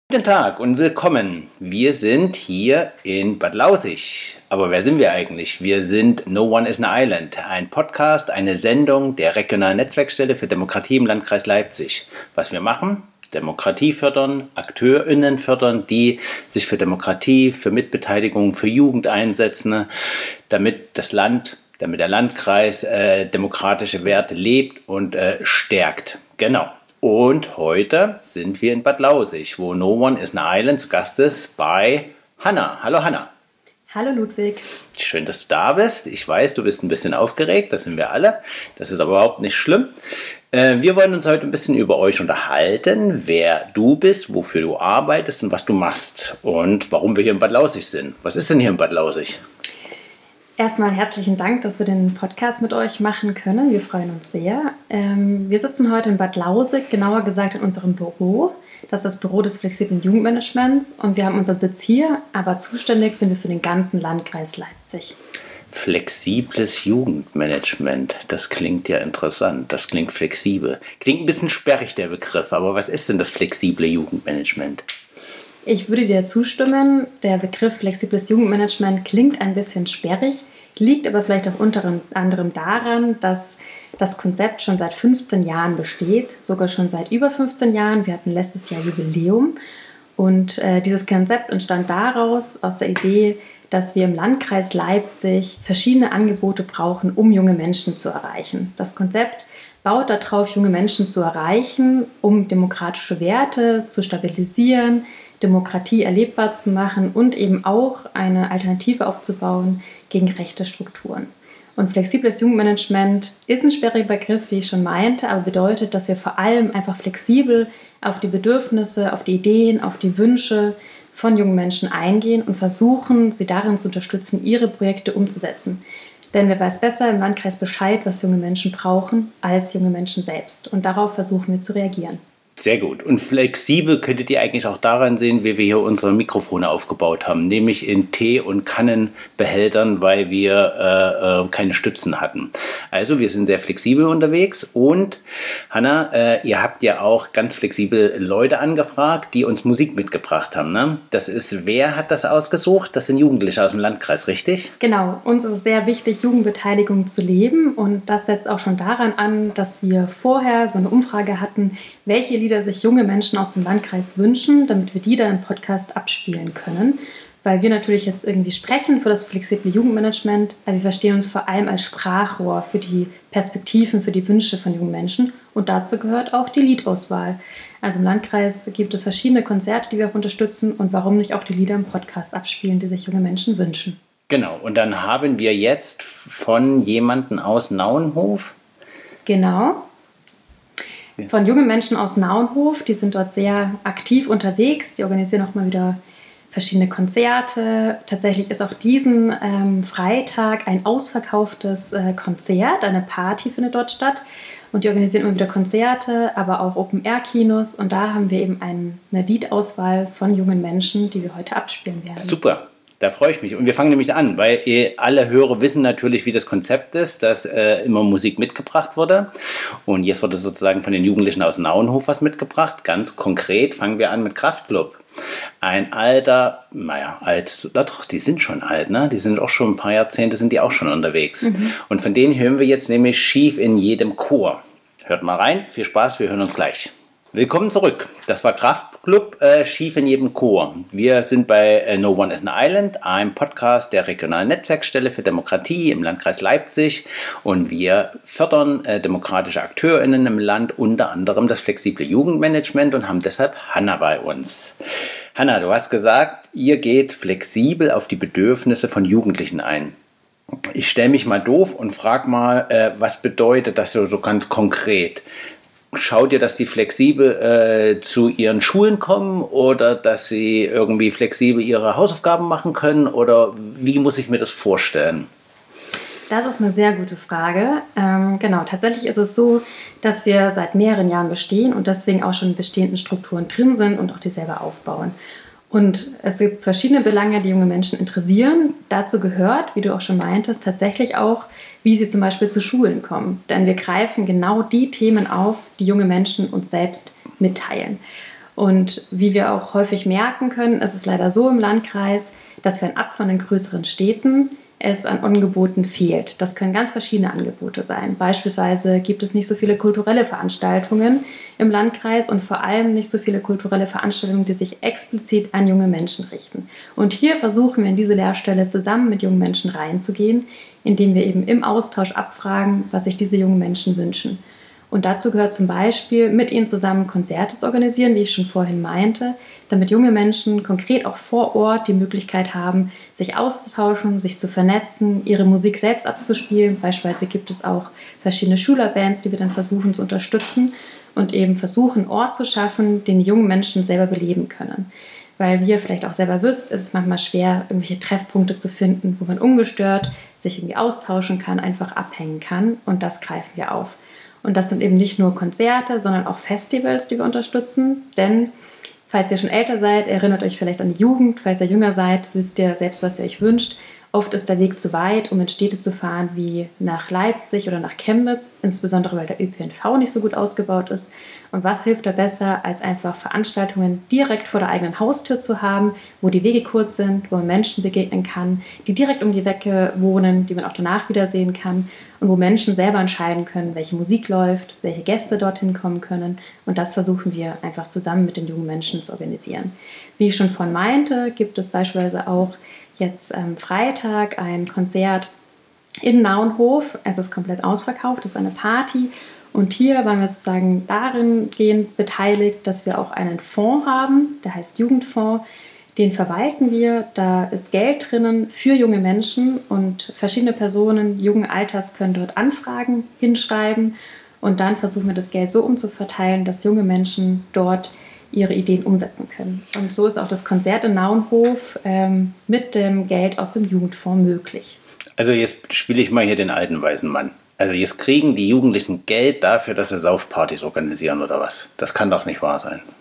Guten Tag und willkommen. Wir sind hier in Bad Lausich. Aber wer sind wir eigentlich? Wir sind No One is an Island, ein Podcast, eine Sendung der regionalen Netzwerkstelle für Demokratie im Landkreis Leipzig. Was wir machen? Demokratie fördern, AkteurInnen fördern, die sich für Demokratie, für Mitbeteiligung, für Jugend einsetzen, damit der Landkreis demokratische Werte lebt und stärkt. Genau. Und heute sind wir in Bad Lausich, wo No One is an Island zu Gast ist bei Hanna. Hallo Hanna. Hallo Ludwig. Schön, dass du da bist. Ich weiß, du bist ein bisschen aufgeregt, das sind wir alle. Das ist aber überhaupt nicht schlimm. Wir wollen uns heute ein bisschen über euch unterhalten, wer du bist, wofür du arbeitest und was du machst und warum wir hier in Bad Lausich sind. Was ist denn hier in Bad Lausich? Erstmal herzlichen Dank, dass wir den Podcast mit euch machen können. Wir freuen uns sehr. Wir sitzen heute in Bad Lausich, genauer gesagt in unserem Büro. Das ist das Büro des flexiblen Jugendmanagements und wir haben unseren Sitz hier, aber zuständig sind wir für den ganzen Landkreis Leipzig. Flexibles Jugendmanagement, das klingt ja interessant, das klingt flexibel. Klingt ein bisschen sperrig, der Begriff, aber was ist denn das flexible Jugendmanagement? Ich würde dir zustimmen, der Begriff flexibles Jugendmanagement klingt ein bisschen sperrig, liegt aber vielleicht auch unter anderem daran, dass das Konzept schon seit 15 Jahren besteht, sogar schon seit über 15 Jahren. Wir hatten letztes Jahr Jubiläum und dieses Konzept entstand daraus, aus der Idee, dass wir im Landkreis Leipzig verschiedene Angebote brauchen, um junge Menschen zu erreichen. Das Konzept baut darauf, junge Menschen zu erreichen, um demokratische Werte zu stabilisieren, Demokratie erlebbar zu machen und eben auch eine Alternative aufzubauen gegen rechte Strukturen. Und flexibles Jugendmanagement ist ein sperriger Begriff, wie ich schon meinte, aber bedeutet, dass wir vor allem einfach flexibel auf die Bedürfnisse, auf die Ideen, auf die Wünsche von jungen Menschen eingehen und versuchen, sie darin zu unterstützen, ihre Projekte umzusetzen. Denn wer weiß besser im Landkreis Bescheid, was junge Menschen brauchen, als junge Menschen selbst. Und darauf versuchen wir zu reagieren. Sehr gut. Und flexibel könntet ihr eigentlich auch daran sehen, wie wir hier unsere Mikrofone aufgebaut haben, nämlich in Tee- und Kannenbehältern, weil wir keine Stützen hatten. Also wir sind sehr flexibel unterwegs und Hanna, ihr habt ja auch ganz flexibel Leute angefragt, die uns Musik mitgebracht haben. Ne? Wer hat das ausgesucht? Das sind Jugendliche aus dem Landkreis, richtig? Genau, uns ist es sehr wichtig, Jugendbeteiligung zu leben und das setzt auch schon daran an, dass wir vorher so eine Umfrage hatten, welche Lieder sich junge Menschen aus dem Landkreis wünschen, damit wir die dann im Podcast abspielen können. Weil wir natürlich jetzt irgendwie sprechen für das flexible Jugendmanagement, aber wir verstehen uns vor allem als Sprachrohr für die Perspektiven, für die Wünsche von jungen Menschen und dazu gehört auch die Liedauswahl. Also im Landkreis gibt es verschiedene Konzerte, die wir auch unterstützen und warum nicht auch die Lieder im Podcast abspielen, die sich junge Menschen wünschen. Genau, und dann haben wir jetzt von jemandem aus Nauenhof. Genau. Von jungen Menschen aus Nauenhof, die sind dort sehr aktiv unterwegs, die organisieren auch mal wieder verschiedene Konzerte. Tatsächlich ist auch diesen Freitag ein ausverkauftes Konzert, eine Party findet dort statt und die organisieren immer wieder Konzerte, aber auch Open-Air-Kinos und da haben wir eben eine Liedauswahl von jungen Menschen, die wir heute abspielen werden. Super. Da freue ich mich. Und wir fangen nämlich an, weil alle Hörer wissen natürlich, wie das Konzept ist, dass immer Musik mitgebracht wurde. Und jetzt wurde sozusagen von den Jugendlichen aus Nauenhof was mitgebracht. Ganz konkret fangen wir an mit Kraftklub. Ein alter, die sind schon alt, ne? Die sind auch schon ein paar Jahrzehnte, sind die auch schon unterwegs. Mhm. Und von denen hören wir jetzt nämlich Schief in jedem Chor. Hört mal rein, viel Spaß, wir hören uns gleich. Willkommen zurück. Das war Kraftklub, Schief in jedem Chor. Wir sind bei No One is an Island, einem Podcast der regionalen Netzwerkstelle für Demokratie im Landkreis Leipzig. Und wir fördern demokratische AkteurInnen im Land, unter anderem das flexible Jugendmanagement und haben deshalb Hanna bei uns. Hanna, du hast gesagt, ihr geht flexibel auf die Bedürfnisse von Jugendlichen ein. Ich stelle mich mal doof und frage mal, was bedeutet das so ganz konkret? Schaut ihr, dass die flexibel zu ihren Schulen kommen oder dass sie irgendwie flexibel ihre Hausaufgaben machen können oder wie muss ich mir das vorstellen? Das ist eine sehr gute Frage. Genau, tatsächlich ist es so, dass wir seit mehreren Jahren bestehen und deswegen auch schon in bestehenden Strukturen drin sind und auch die selber aufbauen. Und es gibt verschiedene Belange, die junge Menschen interessieren. Dazu gehört, wie du auch schon meintest, tatsächlich auch, wie sie zum Beispiel zu Schulen kommen. Denn wir greifen genau die Themen auf, die junge Menschen uns selbst mitteilen. Und wie wir auch häufig merken können, ist es leider so im Landkreis, dass fernab von den größeren Städten es an Angeboten fehlt. Das können ganz verschiedene Angebote sein. Beispielsweise gibt es nicht so viele kulturelle Veranstaltungen im Landkreis und vor allem nicht so viele kulturelle Veranstaltungen, die sich explizit an junge Menschen richten. Und hier versuchen wir in diese Lehrstelle zusammen mit jungen Menschen reinzugehen, indem wir eben im Austausch abfragen, was sich diese jungen Menschen wünschen. Und dazu gehört zum Beispiel, mit ihnen zusammen Konzerte zu organisieren, wie ich schon vorhin meinte, damit junge Menschen konkret auch vor Ort die Möglichkeit haben, sich auszutauschen, sich zu vernetzen, ihre Musik selbst abzuspielen. Beispielsweise gibt es auch verschiedene Schülerbands, die wir dann versuchen zu unterstützen und eben versuchen, einen Ort zu schaffen, den die jungen Menschen selber beleben können. Weil wie ihr vielleicht auch selber wisst, ist es manchmal schwer, irgendwelche Treffpunkte zu finden, wo man ungestört sich irgendwie austauschen kann, einfach abhängen kann. Und das greifen wir auf. Und das sind eben nicht nur Konzerte, sondern auch Festivals, die wir unterstützen. Denn falls ihr schon älter seid, erinnert euch vielleicht an die Jugend. Falls ihr jünger seid, wisst ihr selbst, was ihr euch wünscht. Oft ist der Weg zu weit, um in Städte zu fahren wie nach Leipzig oder nach Chemnitz, insbesondere weil der ÖPNV nicht so gut ausgebaut ist. Und was hilft da besser, als einfach Veranstaltungen direkt vor der eigenen Haustür zu haben, wo die Wege kurz sind, wo man Menschen begegnen kann, die direkt um die Ecke wohnen, die man auch danach wiedersehen kann und wo Menschen selber entscheiden können, welche Musik läuft, welche Gäste dorthin kommen können. Und das versuchen wir einfach zusammen mit den jungen Menschen zu organisieren. Wie ich schon vorhin meinte, gibt es beispielsweise auch jetzt am Freitag ein Konzert in Naunhof. Es ist komplett ausverkauft, es ist eine Party. Und hier waren wir sozusagen dahingehend beteiligt, dass wir auch einen Fonds haben, der heißt Jugendfonds. Den verwalten wir. Da ist Geld drinnen für junge Menschen und verschiedene Personen jungen Alters können dort Anfragen hinschreiben. Und dann versuchen wir das Geld so umzuverteilen, dass junge Menschen dort ihre Ideen umsetzen können. Und so ist auch das Konzert in Naunhof mit dem Geld aus dem Jugendfonds möglich. Also jetzt spiele ich mal hier den alten weißen Mann. Also jetzt kriegen die Jugendlichen Geld dafür, dass sie Saufpartys organisieren oder was? Das kann doch nicht wahr sein.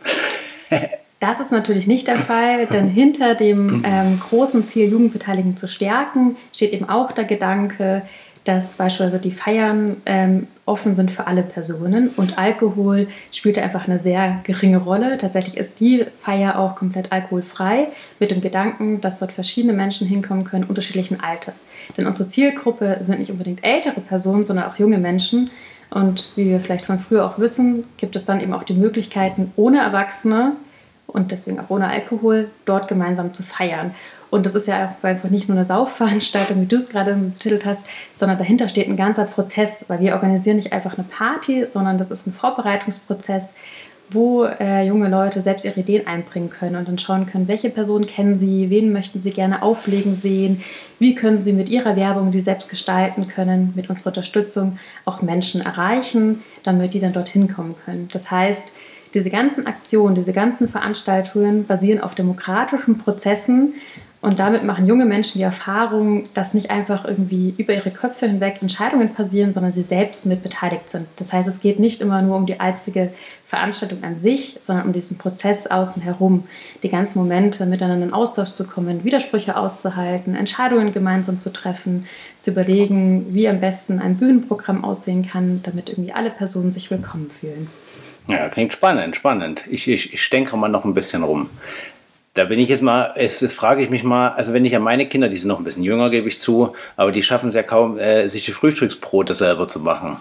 Das ist natürlich nicht der Fall, denn hinter dem großen Ziel, Jugendbeteiligung zu stärken, steht eben auch der Gedanke, dass beispielsweise die Feiern offen sind für alle Personen und Alkohol spielt einfach eine sehr geringe Rolle. Tatsächlich ist die Feier auch komplett alkoholfrei mit dem Gedanken, dass dort verschiedene Menschen hinkommen können, unterschiedlichen Alters. Denn unsere Zielgruppe sind nicht unbedingt ältere Personen, sondern auch junge Menschen. Und wie wir vielleicht von früher auch wissen, gibt es dann eben auch die Möglichkeiten, ohne Erwachsene und deswegen auch ohne Alkohol dort gemeinsam zu feiern. Und das ist ja auch einfach nicht nur eine Saufveranstaltung, wie du es gerade betitelt hast, sondern dahinter steht ein ganzer Prozess, weil wir organisieren nicht einfach eine Party, sondern das ist ein Vorbereitungsprozess, wo junge Leute selbst ihre Ideen einbringen können und dann schauen können, welche Personen kennen sie, wen möchten sie gerne auflegen sehen, wie können sie mit ihrer Werbung, die sie selbst gestalten können, mit unserer Unterstützung auch Menschen erreichen, damit die dann dorthin kommen können. Das heißt, diese ganzen Aktionen, diese ganzen Veranstaltungen basieren auf demokratischen Prozessen und damit machen junge Menschen die Erfahrung, dass nicht einfach irgendwie über ihre Köpfe hinweg Entscheidungen passieren, sondern sie selbst mit beteiligt sind. Das heißt, es geht nicht immer nur um die einzige Veranstaltung an sich, sondern um diesen Prozess außen herum, die ganzen Momente miteinander in Austausch zu kommen, Widersprüche auszuhalten, Entscheidungen gemeinsam zu treffen, zu überlegen, wie am besten ein Bühnenprogramm aussehen kann, damit irgendwie alle Personen sich willkommen fühlen. Ja, klingt spannend. Ich denke mal noch ein bisschen rum. Da bin ich jetzt mal, das frage ich mich mal, also wenn ich an meine Kinder, die sind noch ein bisschen jünger, gebe ich zu, aber die schaffen es ja kaum, sich die Frühstücksbrote selber zu machen.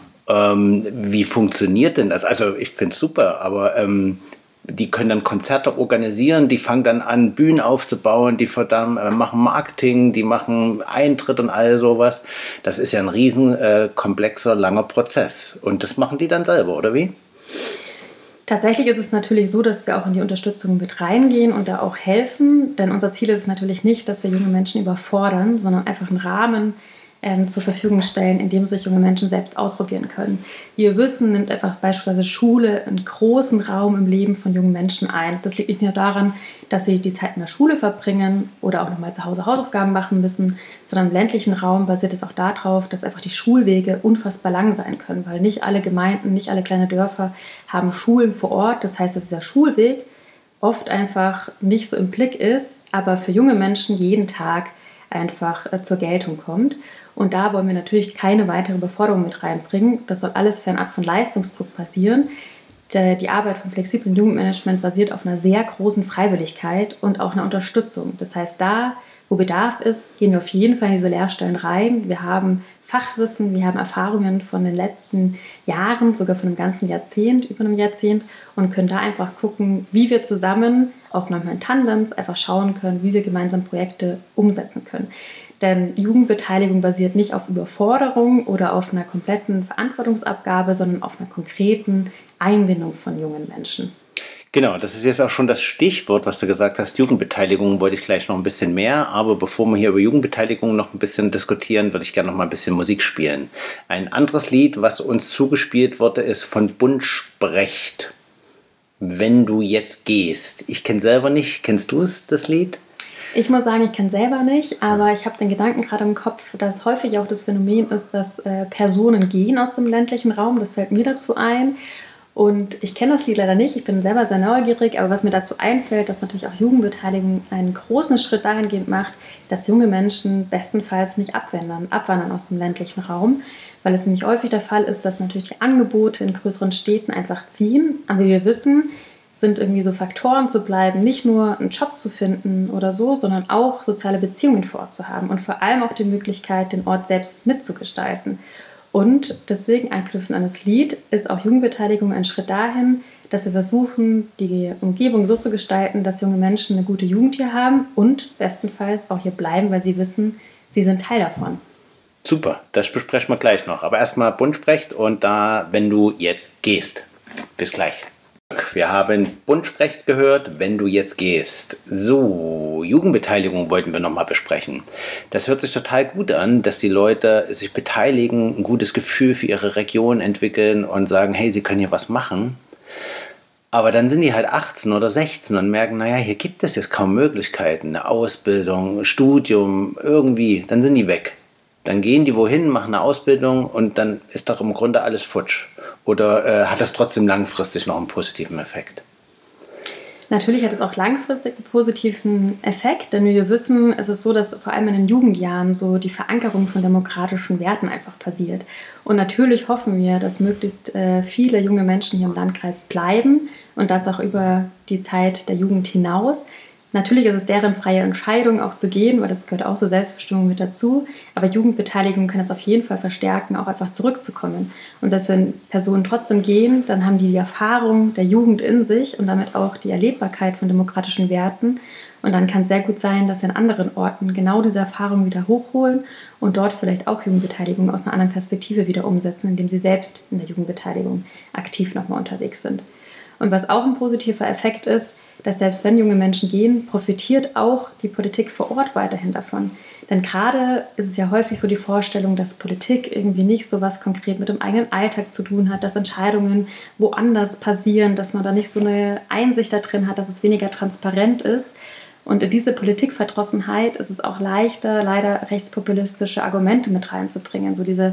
Wie funktioniert denn das? Also ich finde es super, aber die können dann Konzerte organisieren, die fangen dann an, Bühnen aufzubauen, die machen Marketing, die machen Eintritt und all sowas. Das ist ja ein riesen komplexer, langer Prozess. Und das machen die dann selber, oder wie? Tatsächlich ist es natürlich so, dass wir auch in die Unterstützung mit reingehen und da auch helfen, denn unser Ziel ist es natürlich nicht, dass wir junge Menschen überfordern, sondern einfach einen Rahmen zur Verfügung stellen, in dem sich junge Menschen selbst ausprobieren können. Wie wir wissen, nimmt einfach beispielsweise Schule einen großen Raum im Leben von jungen Menschen ein. Das liegt nicht nur daran, dass sie die Zeit in der Schule verbringen oder auch nochmal zu Hause Hausaufgaben machen müssen, sondern im ländlichen Raum basiert es auch darauf, dass einfach die Schulwege unfassbar lang sein können, weil nicht alle Gemeinden, nicht alle kleine Dörfer haben Schulen vor Ort. Das heißt, dass dieser Schulweg oft einfach nicht so im Blick ist, aber für junge Menschen jeden Tag einfach zur Geltung kommt. Und da wollen wir natürlich keine weitere Überforderung mit reinbringen. Das soll alles fernab von Leistungsdruck passieren. Die Arbeit vom flexiblen Jugendmanagement basiert auf einer sehr großen Freiwilligkeit und auch einer Unterstützung. Das heißt, da, wo Bedarf ist, gehen wir auf jeden Fall in diese Lehrstellen rein. Wir haben Fachwissen, wir haben Erfahrungen von den letzten Jahren, sogar von einem ganzen Jahrzehnt, über einem Jahrzehnt und können da einfach gucken, wie wir zusammen, auch manchmal in Tandems, einfach schauen können, wie wir gemeinsam Projekte umsetzen können. Denn Jugendbeteiligung basiert nicht auf Überforderung oder auf einer kompletten Verantwortungsabgabe, sondern auf einer konkreten Einbindung von jungen Menschen. Genau, das ist jetzt auch schon das Stichwort, was du gesagt hast. Jugendbeteiligung wollte ich gleich noch ein bisschen mehr. Aber bevor wir hier über Jugendbeteiligung noch ein bisschen diskutieren, würde ich gerne noch mal ein bisschen Musik spielen. Ein anderes Lied, was uns zugespielt wurde, ist von Buntsprecht. Wenn du jetzt gehst. Ich kenne selber nicht. Kennst du es, das Lied? Ich muss sagen, ich kenne selber nicht, aber ich habe den Gedanken gerade im Kopf, dass häufig auch das Phänomen ist, dass Personen gehen aus dem ländlichen Raum. Das fällt mir dazu ein. Und ich kenne das Lied leider nicht, ich bin selber sehr neugierig, aber was mir dazu einfällt, dass natürlich auch Jugendbeteiligung einen großen Schritt dahingehend macht, dass junge Menschen bestenfalls nicht abwandern aus dem ländlichen Raum, weil es nämlich häufig der Fall ist, dass natürlich die Angebote in größeren Städten einfach ziehen. Aber wie wir wissen, sind irgendwie so Faktoren zu bleiben, nicht nur einen Job zu finden oder so, sondern auch soziale Beziehungen vor Ort zu haben und vor allem auch die Möglichkeit, den Ort selbst mitzugestalten. Und deswegen, anknüpfend an das Lied, ist auch Jugendbeteiligung ein Schritt dahin, dass wir versuchen, die Umgebung so zu gestalten, dass junge Menschen eine gute Jugend hier haben und bestenfalls auch hier bleiben, weil sie wissen, sie sind Teil davon. Super, das besprechen wir gleich noch. Aber erstmal Buntsprecht und da, wenn du jetzt gehst. Bis gleich. Wir haben Buntsprecht gehört, wenn du jetzt gehst. So, Jugendbeteiligung wollten wir nochmal besprechen. Das hört sich total gut an, dass die Leute sich beteiligen, ein gutes Gefühl für ihre Region entwickeln und sagen, hey, sie können hier was machen. Aber dann sind die halt 18 oder 16 und merken, naja, hier gibt es jetzt kaum Möglichkeiten, eine Ausbildung, Studium, irgendwie, dann sind die weg. Dann gehen die wohin, machen eine Ausbildung und dann ist doch im Grunde alles futsch. Oder hat das trotzdem langfristig noch einen positiven Effekt? Natürlich hat es auch langfristig einen positiven Effekt, denn wie wir wissen, ist es so, dass vor allem in den Jugendjahren so die Verankerung von demokratischen Werten einfach passiert. Und natürlich hoffen wir, dass möglichst viele junge Menschen hier im Landkreis bleiben und das auch über die Zeit der Jugend hinaus. Natürlich ist es deren freie Entscheidung auch zu gehen, weil das gehört auch zur Selbstbestimmung mit dazu. Aber Jugendbeteiligung kann es auf jeden Fall verstärken, auch einfach zurückzukommen. Und selbst wenn Personen trotzdem gehen, dann haben die Erfahrung der Jugend in sich und damit auch die Erlebbarkeit von demokratischen Werten. Und dann kann es sehr gut sein, dass sie an anderen Orten genau diese Erfahrung wieder hochholen und dort vielleicht auch Jugendbeteiligung aus einer anderen Perspektive wieder umsetzen, indem sie selbst in der Jugendbeteiligung aktiv nochmal unterwegs sind. Und was auch ein positiver Effekt ist, dass selbst wenn junge Menschen gehen, profitiert auch die Politik vor Ort weiterhin davon. Denn gerade ist es ja häufig so die Vorstellung, dass Politik irgendwie nicht so was konkret mit dem eigenen Alltag zu tun hat, dass Entscheidungen woanders passieren, dass man da nicht so eine Einsicht da drin hat, dass es weniger transparent ist. Und in diese Politikverdrossenheit ist es auch leichter, leider rechtspopulistische Argumente mit reinzubringen. So diese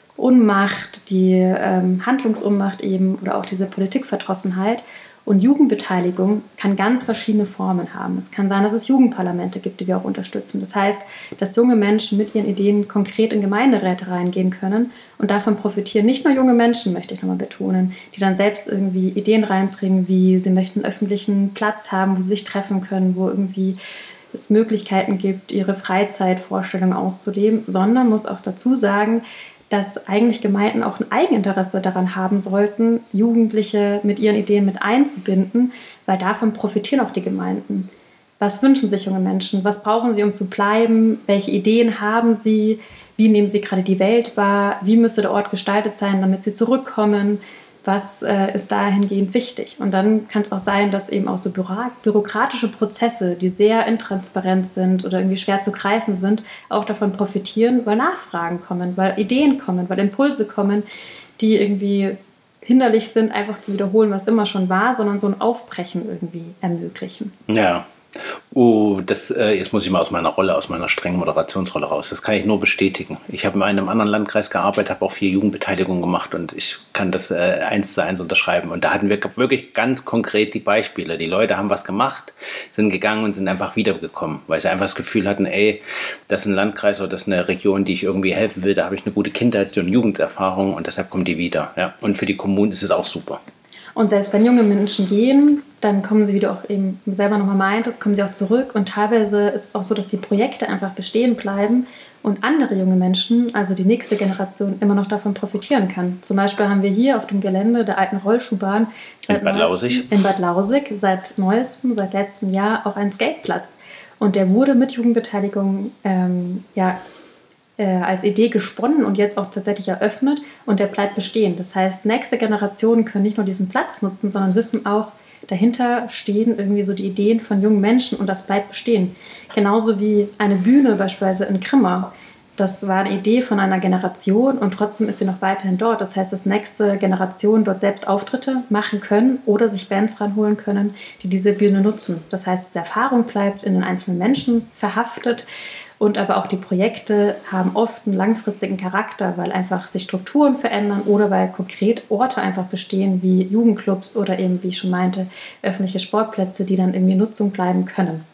Unmacht, die Handlungsunmacht eben oder auch diese Politikverdrossenheit. Und Jugendbeteiligung kann ganz verschiedene Formen haben. Es kann sein, dass es Jugendparlamente gibt, die wir auch unterstützen. Das heißt, dass junge Menschen mit ihren Ideen konkret in Gemeinderäte reingehen können und davon profitieren nicht nur junge Menschen, möchte ich nochmal betonen, die dann selbst irgendwie Ideen reinbringen, wie sie möchten einen öffentlichen Platz haben, wo sie sich treffen können, wo irgendwie es Möglichkeiten gibt, ihre Freizeitvorstellungen auszuleben, sondern muss auch dazu sagen, dass eigentlich Gemeinden auch ein Eigeninteresse daran haben sollten, Jugendliche mit ihren Ideen mit einzubinden, weil davon profitieren auch die Gemeinden. Was wünschen sich junge Menschen? Was brauchen sie, um zu bleiben? Welche Ideen haben sie? Wie nehmen sie gerade die Welt wahr? Wie müsste der Ort gestaltet sein, damit sie zurückkommen? Was ist dahingehend wichtig? Und dann kann es auch sein, dass eben auch so bürokratische Prozesse, die sehr intransparent sind oder irgendwie schwer zu greifen sind, auch davon profitieren, weil Nachfragen kommen, weil Ideen kommen, weil Impulse kommen, die irgendwie hinderlich sind, einfach zu wiederholen, was immer schon war, sondern so ein Aufbrechen irgendwie ermöglichen. Ja. Jetzt muss ich mal aus meiner strengen Moderationsrolle raus. Das kann ich nur bestätigen. Ich habe in einem anderen Landkreis gearbeitet, habe auch 4 Jugendbeteiligungen gemacht und ich kann das 1:1 unterschreiben. Und da hatten wir wirklich ganz konkret die Beispiele. Die Leute haben was gemacht, sind gegangen und sind einfach wiedergekommen, weil sie einfach das Gefühl hatten, ey, das ist ein Landkreis oder das ist eine Region, die ich irgendwie helfen will. Da habe ich eine gute Kindheits- und Jugenderfahrung und deshalb kommen die wieder. Ja. Und für die Kommunen ist es auch super. Und selbst wenn junge Menschen gehen, dann kommen sie, wie du auch eben selber nochmal meintest, kommen sie auch zurück. Und teilweise ist es auch so, dass die Projekte einfach bestehen bleiben und andere junge Menschen, also die nächste Generation, immer noch davon profitieren kann. Zum Beispiel haben wir hier auf dem Gelände der alten Rollschuhbahn in Bad Lausig seit letztem Jahr auch einen Skateplatz. Und der wurde mit Jugendbeteiligung als Idee gesponnen und jetzt auch tatsächlich eröffnet und der bleibt bestehen. Das heißt, nächste Generationen können nicht nur diesen Platz nutzen, sondern wissen auch, dahinter stehen irgendwie so die Ideen von jungen Menschen und das bleibt bestehen. Genauso wie eine Bühne beispielsweise in Grimma. Das war eine Idee von einer Generation und trotzdem ist sie noch weiterhin dort. Das heißt, dass nächste Generationen dort selbst Auftritte machen können oder sich Bands ranholen können, die diese Bühne nutzen. Das heißt, die Erfahrung bleibt in den einzelnen Menschen verhaftet. Und aber auch die Projekte haben oft einen langfristigen Charakter, weil einfach sich Strukturen verändern oder weil konkret Orte einfach bestehen, wie Jugendclubs oder eben, wie ich schon meinte, öffentliche Sportplätze, die dann irgendwie in Nutzung bleiben können.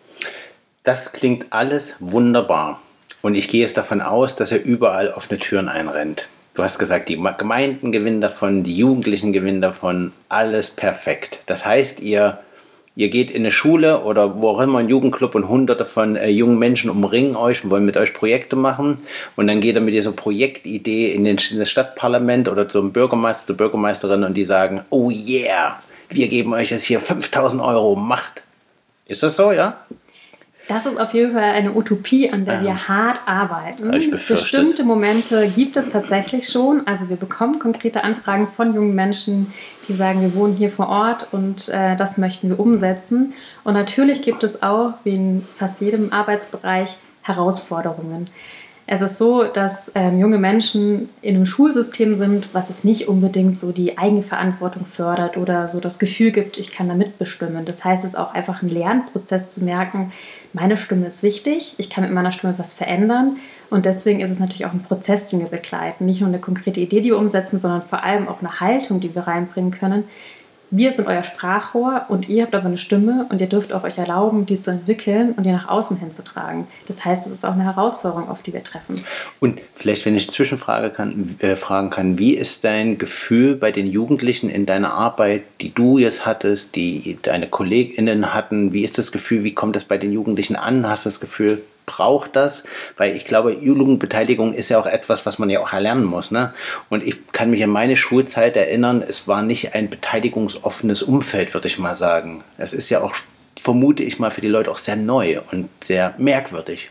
Das klingt alles wunderbar. Und ich gehe jetzt davon aus, dass er überall offene Türen einrennt. Du hast gesagt, die Gemeinden gewinnen davon, die Jugendlichen gewinnen davon, alles perfekt. Das heißt, ihr geht in eine Schule oder wo auch immer, ein Jugendclub und hunderte von jungen Menschen umringen euch und wollen mit euch Projekte machen. Und dann geht er mit dieser Projektidee in das Stadtparlament oder zum Bürgermeister, zur Bürgermeisterin und die sagen, oh yeah, wir geben euch jetzt hier 5.000 Euro, macht. Ist das so, ja? Das ist auf jeden Fall eine Utopie, an der wir hart arbeiten. Ich befürchtet. Bestimmte Momente gibt es tatsächlich schon. Also wir bekommen konkrete Anfragen von jungen Menschen, die sagen, wir wohnen hier vor Ort und das möchten wir umsetzen. Und natürlich gibt es auch, wie in fast jedem Arbeitsbereich, Herausforderungen. Es ist so, dass junge Menschen in einem Schulsystem sind, was es nicht unbedingt so die Eigenverantwortung fördert oder so das Gefühl gibt, ich kann da mitbestimmen. Das heißt, es ist auch einfach ein Lernprozess zu merken, meine Stimme ist wichtig, ich kann mit meiner Stimme was verändern und deswegen ist es natürlich auch ein Prozess, den wir begleiten. Nicht nur eine konkrete Idee, die wir umsetzen, sondern vor allem auch eine Haltung, die wir reinbringen können. Wir sind euer Sprachrohr und ihr habt aber eine Stimme und ihr dürft auch euch erlauben, die zu entwickeln und die nach außen hinzutragen. Das heißt, es ist auch eine Herausforderung, auf die wir treffen. Und vielleicht, wenn ich zwischenfragen kann, wie ist dein Gefühl bei den Jugendlichen in deiner Arbeit, die du jetzt hattest, die deine KollegInnen hatten? Wie ist das Gefühl, wie kommt das bei den Jugendlichen an? Hast du das Gefühl, braucht das? Weil ich glaube, Jugendbeteiligung ist ja auch etwas, was man ja auch erlernen muss. Ne? Und ich kann mich an meine Schulzeit erinnern, es war nicht ein beteiligungsoffenes Umfeld, würde ich mal sagen. Es ist ja auch, vermute ich mal, für die Leute auch sehr neu und sehr merkwürdig.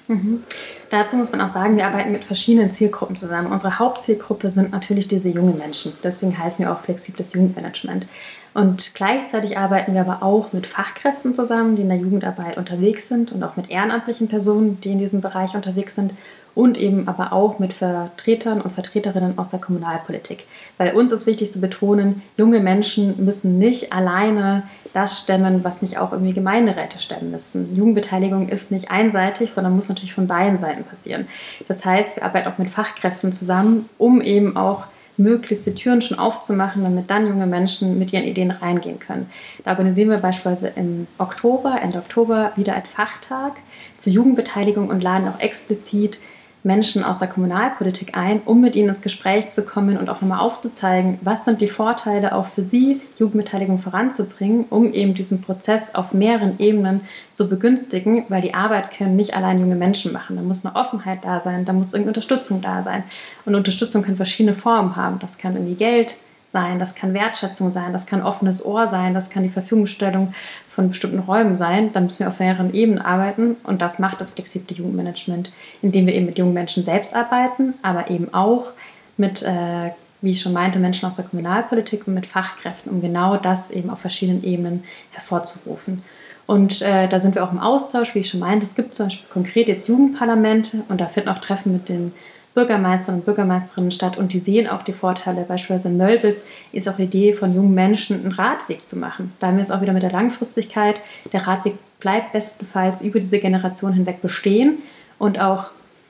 Dazu muss man auch sagen, wir arbeiten mit verschiedenen Zielgruppen zusammen. Unsere Hauptzielgruppe sind natürlich diese jungen Menschen. Deswegen heißen wir auch flexibles Jugendmanagement. Und gleichzeitig arbeiten wir aber auch mit Fachkräften zusammen, die in der Jugendarbeit unterwegs sind und auch mit ehrenamtlichen Personen, die in diesem Bereich unterwegs sind und eben aber auch mit Vertretern und Vertreterinnen aus der Kommunalpolitik. Weil uns ist wichtig zu betonen, junge Menschen müssen nicht alleine das stemmen, was nicht auch irgendwie Gemeinderäte stemmen müssen. Jugendbeteiligung ist nicht einseitig, sondern muss natürlich von beiden Seiten passieren. Das heißt, wir arbeiten auch mit Fachkräften zusammen, um eben auch möglichst die Türen schon aufzumachen, damit dann junge Menschen mit ihren Ideen reingehen können. Da organisieren wir beispielsweise Ende Oktober, wieder einen Fachtag zur Jugendbeteiligung und laden auch explizit Menschen aus der Kommunalpolitik ein, um mit ihnen ins Gespräch zu kommen und auch nochmal aufzuzeigen, was sind die Vorteile auch für sie, Jugendbeteiligung voranzubringen, um eben diesen Prozess auf mehreren Ebenen zu begünstigen, weil die Arbeit können nicht allein junge Menschen machen. Da muss eine Offenheit da sein, da muss irgendwie Unterstützung da sein. Und Unterstützung kann verschiedene Formen haben. Das kann irgendwie Geld sein, das kann Wertschätzung sein, das kann offenes Ohr sein, das kann die Verfügungstellung von bestimmten Räumen sein. Da müssen wir auf mehreren Ebenen arbeiten und das macht das flexible Jugendmanagement, indem wir eben mit jungen Menschen selbst arbeiten, aber eben auch mit, wie ich schon meinte, Menschen aus der Kommunalpolitik und mit Fachkräften, um genau das eben auf verschiedenen Ebenen hervorzurufen. Und da sind wir auch im Austausch, wie ich schon meinte. Es gibt zum Beispiel konkret jetzt Jugendparlamente und da finden auch Treffen mit den Bürgermeistern und Bürgermeisterinnen statt und die sehen auch die Vorteile. Beispielsweise in Mölbis ist auch die Idee von jungen Menschen, einen Radweg zu machen. Da haben wir es auch wieder mit der Langfristigkeit. Der Radweg bleibt bestenfalls über diese Generation hinweg bestehen und auch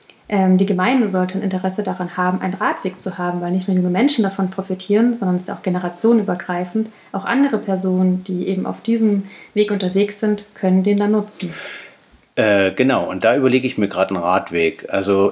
die Gemeinde sollte ein Interesse daran haben, einen Radweg zu haben, weil nicht nur junge Menschen davon profitieren, sondern es ist auch generationenübergreifend. Auch andere Personen, die eben auf diesem Weg unterwegs sind, können den dann nutzen. Genau, und da überlege ich mir gerade einen Radweg. Also ich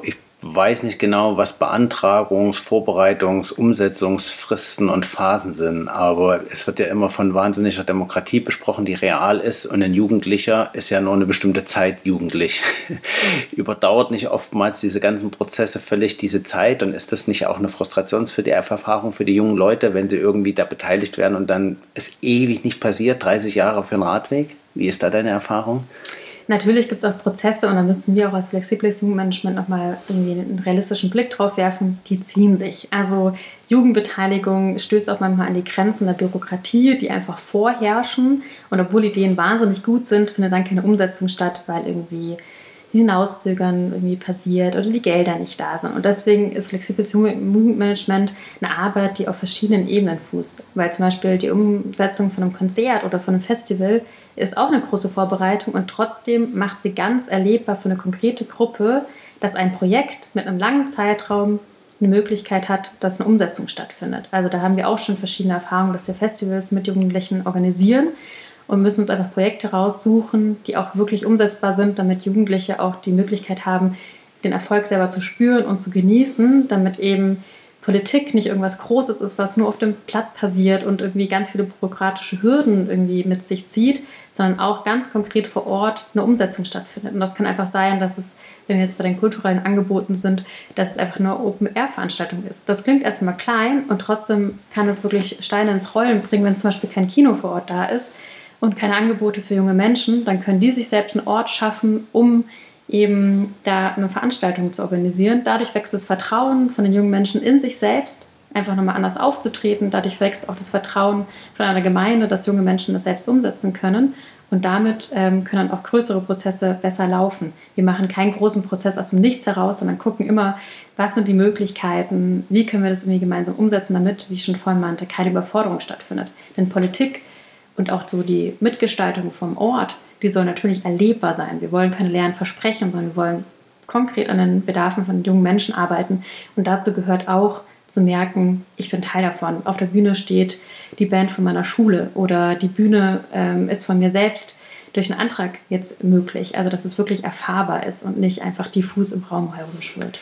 weiß nicht genau, was Beantragungs-, Vorbereitungs-, Umsetzungsfristen und Phasen sind, aber es wird ja immer von wahnsinniger Demokratie besprochen, die real ist, und ein Jugendlicher ist ja nur eine bestimmte Zeit jugendlich. Überdauert nicht oftmals diese ganzen Prozesse völlig diese Zeit, und ist das nicht auch eine Frustrations- für die Erfahrung für die jungen Leute, wenn sie irgendwie da beteiligt werden und dann es ewig nicht passiert, 30 Jahre für einen Radweg? Wie ist da deine Erfahrung? Natürlich gibt es auch Prozesse, und da müssen wir auch als flexibles Jugendmanagement nochmal irgendwie einen realistischen Blick drauf werfen, die ziehen sich. Also Jugendbeteiligung stößt auch manchmal an die Grenzen der Bürokratie, die einfach vorherrschen, und obwohl Ideen wahnsinnig gut sind, findet dann keine Umsetzung statt, weil irgendwie Hinauszögern irgendwie passiert oder die Gelder nicht da sind. Und deswegen ist flexibles Jugendmanagement eine Arbeit, die auf verschiedenen Ebenen fußt, weil zum Beispiel die Umsetzung von einem Konzert oder von einem Festival ist auch eine große Vorbereitung, und trotzdem macht sie ganz erlebbar für eine konkrete Gruppe, dass ein Projekt mit einem langen Zeitraum eine Möglichkeit hat, dass eine Umsetzung stattfindet. Also da haben wir auch schon verschiedene Erfahrungen, dass wir Festivals mit Jugendlichen organisieren und müssen uns einfach Projekte raussuchen, die auch wirklich umsetzbar sind, damit Jugendliche auch die Möglichkeit haben, den Erfolg selber zu spüren und zu genießen, damit eben Politik nicht irgendwas Großes ist, was nur auf dem Blatt passiert und irgendwie ganz viele bürokratische Hürden irgendwie mit sich zieht, sondern auch ganz konkret vor Ort eine Umsetzung stattfindet. Und das kann einfach sein, dass es, wenn wir jetzt bei den kulturellen Angeboten sind, dass es einfach eine Open-Air-Veranstaltung ist. Das klingt erstmal klein, und trotzdem kann es wirklich Steine ins Rollen bringen, wenn zum Beispiel kein Kino vor Ort da ist und keine Angebote für junge Menschen. Dann können die sich selbst einen Ort schaffen, um eben da eine Veranstaltung zu organisieren. Dadurch wächst das Vertrauen von den jungen Menschen in sich selbst, einfach nochmal anders aufzutreten. Dadurch wächst auch das Vertrauen von einer Gemeinde, dass junge Menschen das selbst umsetzen können. Und damit können dann auch größere Prozesse besser laufen. Wir machen keinen großen Prozess aus dem Nichts heraus, sondern gucken immer, was sind die Möglichkeiten, wie können wir das irgendwie gemeinsam umsetzen, damit, wie ich schon vorhin meinte, keine Überforderung stattfindet. Denn Politik und auch so die Mitgestaltung vom Ort, die soll natürlich erlebbar sein. Wir wollen keine leeren Versprechen, sondern wir wollen konkret an den Bedarfen von jungen Menschen arbeiten. Und dazu gehört auch zu merken, ich bin Teil davon. Auf der Bühne steht die Band von meiner Schule, oder die Bühne ist von mir selbst durch einen Antrag jetzt möglich. Also dass es wirklich erfahrbar ist und nicht einfach diffus im Raum herumschwirrt.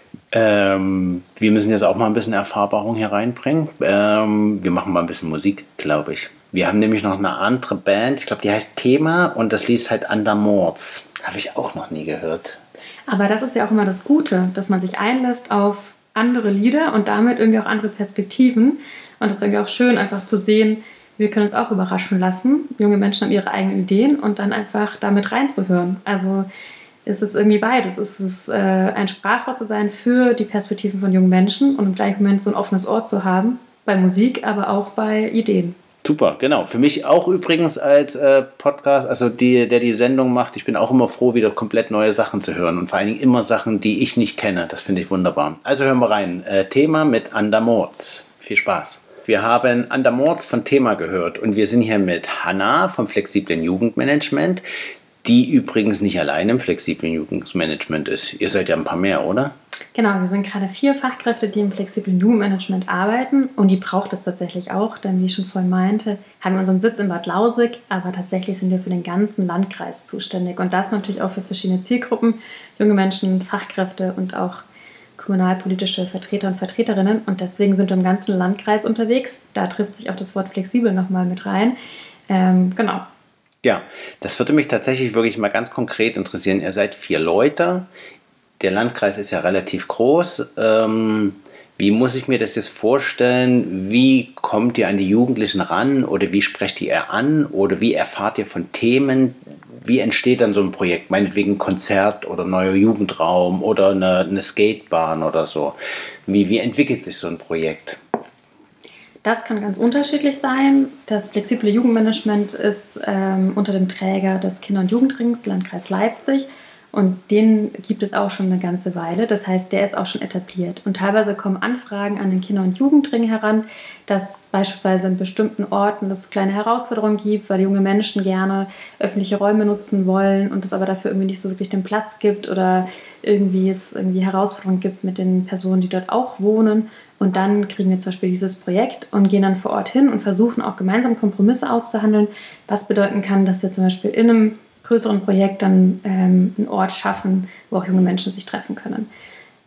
Wir müssen jetzt auch mal ein bisschen Erfahrbarung hier reinbringen. Wir machen mal ein bisschen Musik, glaube ich. Wir haben nämlich noch eine andere Band, ich glaube, die heißt Thema, und das Lied halt Andermords. Habe ich auch noch nie gehört. Aber das ist ja auch immer das Gute, dass man sich einlässt auf andere Lieder und damit irgendwie auch andere Perspektiven. Und es ist irgendwie auch schön, einfach zu sehen, wir können uns auch überraschen lassen. Junge Menschen haben ihre eigenen Ideen, und dann einfach damit reinzuhören. Also es ist irgendwie beides. Es ist ein Sprachrohr zu sein für die Perspektiven von jungen Menschen und im gleichen Moment so ein offenes Ohr zu haben, bei Musik, aber auch bei Ideen. Super, genau. Für mich auch übrigens als Podcast, also der die Sendung macht, ich bin auch immer froh, wieder komplett neue Sachen zu hören, und vor allen Dingen immer Sachen, die ich nicht kenne. Das finde ich wunderbar. Also hören wir rein. Thema mit Andermords. Viel Spaß. Wir haben Andermords von Thema gehört, und wir sind hier mit Hanna vom flexiblen Jugendmanagement, die übrigens nicht allein im flexiblen Jugendmanagement ist. Ihr seid ja ein paar mehr, oder? Genau, wir sind gerade 4 Fachkräfte, die im flexiblen Jugendmanagement arbeiten, und die braucht es tatsächlich auch, denn wie ich schon vorhin meinte, haben wir unseren Sitz in Bad Lausick, aber tatsächlich sind wir für den ganzen Landkreis zuständig, und das natürlich auch für verschiedene Zielgruppen, junge Menschen, Fachkräfte und auch kommunalpolitische Vertreter und Vertreterinnen, und deswegen sind wir im ganzen Landkreis unterwegs. Da trifft sich auch das Wort flexibel nochmal mit rein. Genau. Ja, das würde mich tatsächlich wirklich mal ganz konkret interessieren. Ihr seid 4 Leute. Der Landkreis ist ja relativ groß. Wie muss ich mir das jetzt vorstellen? Wie kommt ihr an die Jugendlichen ran, oder wie sprecht ihr an, oder wie erfahrt ihr von Themen? Wie entsteht dann so ein Projekt? Meinetwegen ein Konzert oder ein neuer Jugendraum oder eine Skatebahn oder so. Wie entwickelt sich so ein Projekt? Das kann ganz unterschiedlich sein. Das flexible Jugendmanagement ist unter dem Träger des Kinder- und Jugendrings, Landkreis Leipzig. Und den gibt es auch schon eine ganze Weile. Das heißt, der ist auch schon etabliert. Und teilweise kommen Anfragen an den Kinder- und Jugendring heran, dass beispielsweise in bestimmten Orten es kleine Herausforderungen gibt, weil junge Menschen gerne öffentliche Räume nutzen wollen und es aber dafür irgendwie nicht so wirklich den Platz gibt, oder irgendwie es irgendwie Herausforderungen gibt mit den Personen, die dort auch wohnen. Und dann kriegen wir zum Beispiel dieses Projekt und gehen dann vor Ort hin und versuchen auch gemeinsam Kompromisse auszuhandeln, was bedeuten kann, dass wir zum Beispiel in einem größeren Projekt dann einen Ort schaffen, wo auch junge Menschen sich treffen können.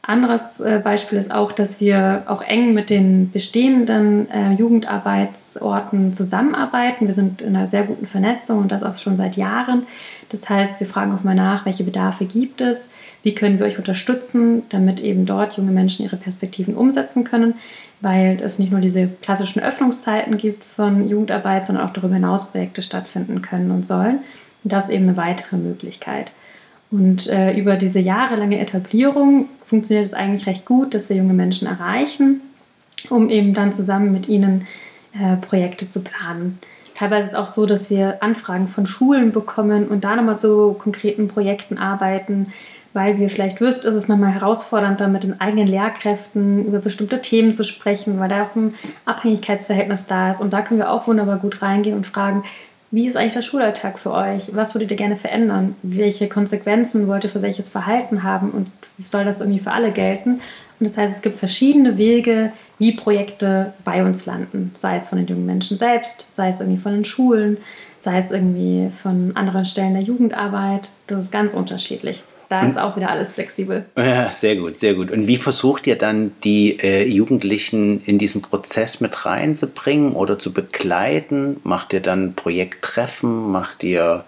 Anderes Beispiel ist auch, dass wir auch eng mit den bestehenden Jugendarbeitsorten zusammenarbeiten. Wir sind in einer sehr guten Vernetzung und das auch schon seit Jahren. Das heißt, wir fragen auch mal nach, welche Bedarfe gibt es, wie können wir euch unterstützen, damit eben dort junge Menschen ihre Perspektiven umsetzen können, weil es nicht nur diese klassischen Öffnungszeiten gibt von Jugendarbeit, sondern auch darüber hinaus Projekte stattfinden können und sollen. Und das ist eben eine weitere Möglichkeit. Und über diese jahrelange Etablierung funktioniert es eigentlich recht gut, dass wir junge Menschen erreichen, um eben dann zusammen mit ihnen Projekte zu planen. Teilweise ist es auch so, dass wir Anfragen von Schulen bekommen und da nochmal zu konkreten Projekten arbeiten, weil wir vielleicht wisst, ist es manchmal herausfordernd, mit den eigenen Lehrkräften über bestimmte Themen zu sprechen, weil da auch ein Abhängigkeitsverhältnis da ist. Und da können wir auch wunderbar gut reingehen und fragen, wie ist eigentlich der Schulalltag für euch? Was würdet ihr gerne verändern? Welche Konsequenzen wollt ihr für welches Verhalten haben? Und soll das irgendwie für alle gelten? Und das heißt, es gibt verschiedene Wege, wie Projekte bei uns landen. Sei es von den jungen Menschen selbst, sei es irgendwie von den Schulen, sei es irgendwie von anderen Stellen der Jugendarbeit. Das ist ganz unterschiedlich. Da ist auch wieder alles flexibel. Ja, sehr gut, sehr gut. Und wie versucht ihr dann, die Jugendlichen in diesen Prozess mit reinzubringen oder zu begleiten? Macht ihr dann Projekttreffen? Macht ihr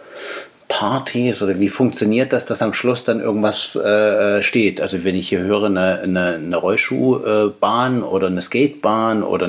Partys oder wie funktioniert das, dass am Schluss dann irgendwas steht? Also wenn ich hier höre, eine Rollschuhbahn oder eine Skatebahn oder